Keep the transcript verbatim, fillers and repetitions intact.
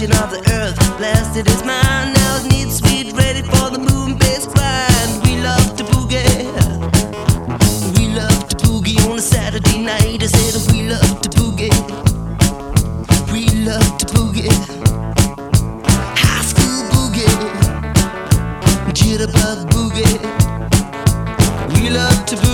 touching of the earth. Blessed is man, now it needs sweet, ready for the moon-based grind. We love to